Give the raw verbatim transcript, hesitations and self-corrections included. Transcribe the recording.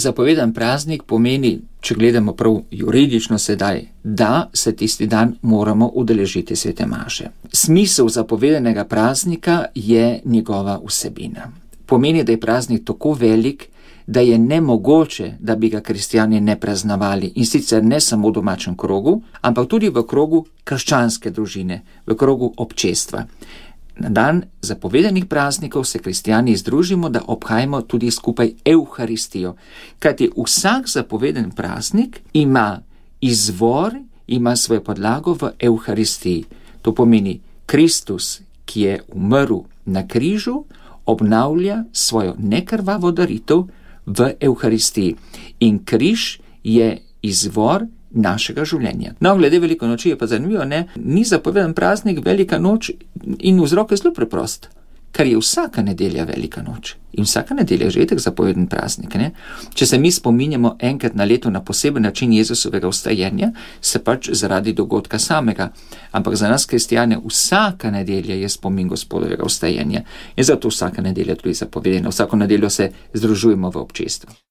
Zapoveden praznik pomeni, če gledamo prav juridično sedaj, da se tisti dan moramo udeležiti svete maše. Smisel zapovedanega praznika je njegova vsebina. Pomeni, da je praznik tako velik, da je nemogoče, da bi ga kristjani ne praznovali, in sicer ne samo v domačem krogu, ampak tudi v krogu krščanske družine, v krogu občestva. Na dan zapovedanih praznikov se kristjani združimo, da obhajamo tudi skupaj Evharistijo, kajti vsak zapoveden praznik ima izvor, ima svojo podlago v Evharistiji. To pomeni, Kristus, ki je umrl na križu, obnavlja svojo nekrvavo daritev v Evharistiji. In križ je izvor našega življenja. No, glede Velike noči je pa zanimivo, ne? Ni zapoveden praznik Velika noč in vzrok je zelo preprost, ker je vsaka nedelja Velika noč. In vsaka nedelja je že itak zapoveden praznik, ne? Če se mi spominjamo enkrat na leto na poseben način Jezusovega vstajenja, se pač zaradi dogodka samega. Ampak za nas kristjane vsaka nedelja je spomin Gospodovega vstajenja. In zato vsaka nedelja tudi zapovedena. Vsako nedeljo se združujemo v občestvu.